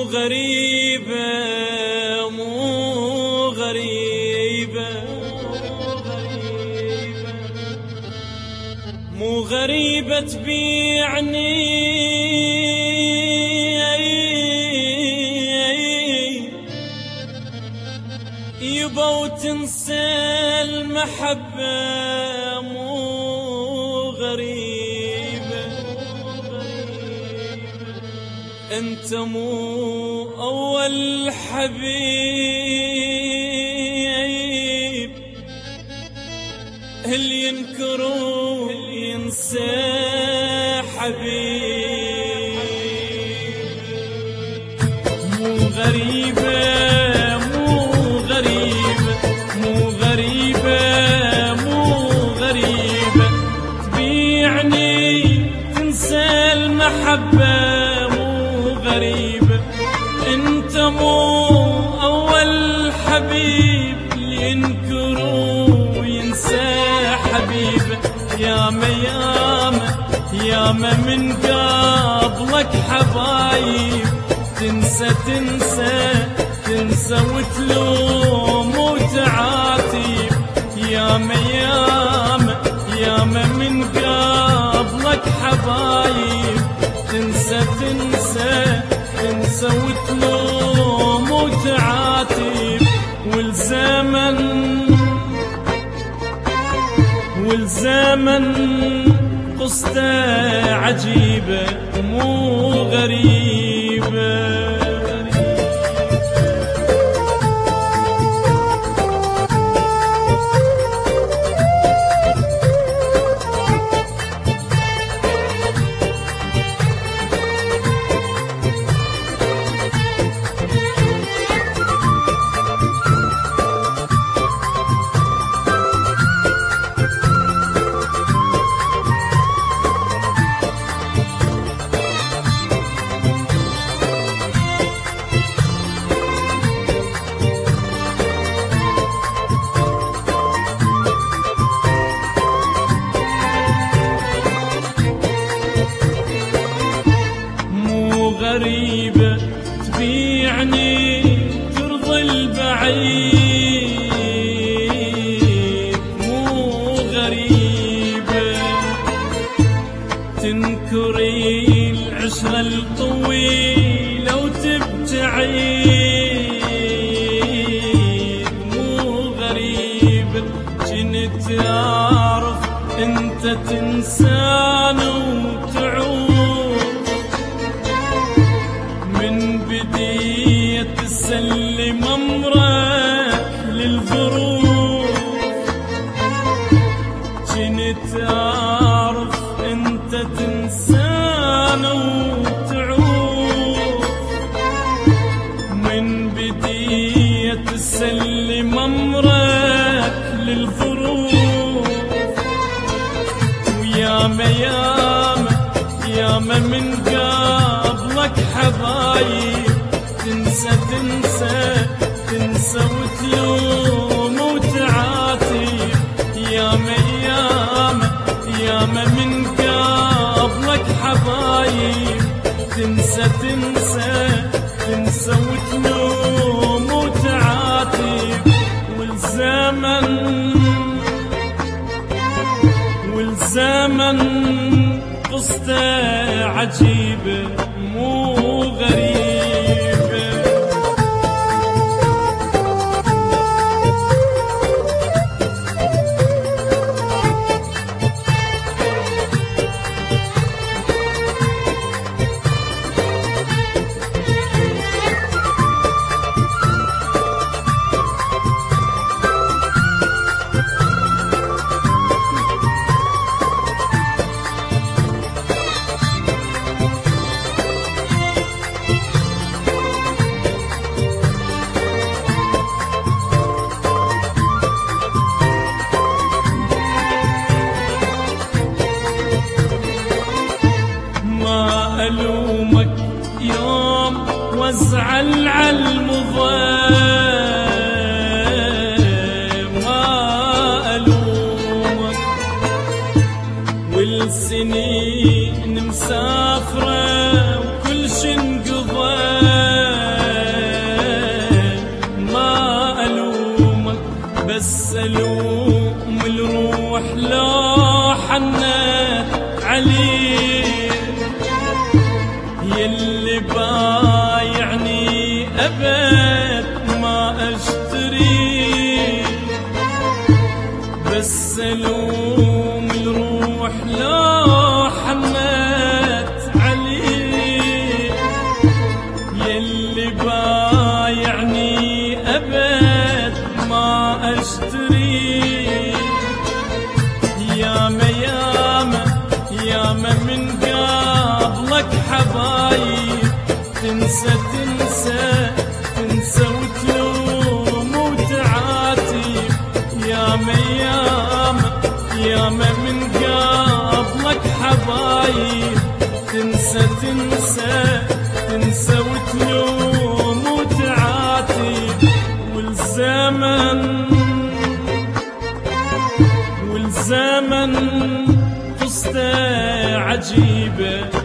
غريبة مو غريبة مو غريبة تبيعني يبا وتنسى المحبة مو غريبة انت مو اول حبيب اللي ينكره ينسى حبيب مو غريبة مو غريبة مو غريبة مو غريبة تبيعني تنسى المحبة غريبة انت مو اول حبيب ينكره وينسى حبيبه ياما ياما ياما من قبلك حبايب تنسى تنسى تنسى وتلوم وتعاتب ياما ياما ياما من قبلك حبايب تنسى تنسى تنسى وتلوم وتعاتب والزمن قصته عجيبة مو غريبة غريبة تبيعني ترضي البعيد مو غريبة تنكري العشرة الطويلة وتبتعيد مو غريبة كنت أعرف أنت تنساني وتعود تسلم أمرك للظروف كنت أعرف أنت تنسانا وتعوف من بدية تسلم أمرك للظروف وياما ياما ياما من قبلك حبايب تنسى تنسى تنسى وتلوم وتعاتب ياما ياما ياما من قبلك حبايب تنسى تنسى تنسى وتلوم وتعاتب والزمن قصته عجيبة مو غريبة ألومك يوم وازعل عالمضيم ما ألومك والسنين مسافرة وكل شي انقضى بس الوم الروح لو حنت عليه، يلي بايعني أبد ما أشتري. ياما ياما ياما من قبلك حبايب تنسى تنسى تنسى وتلوم وتعاتب. ياما ياما ياما من قبلك حبايب تنسى تنسى تنسى وتلوم وتعاتب. والزمن قصته عجيبة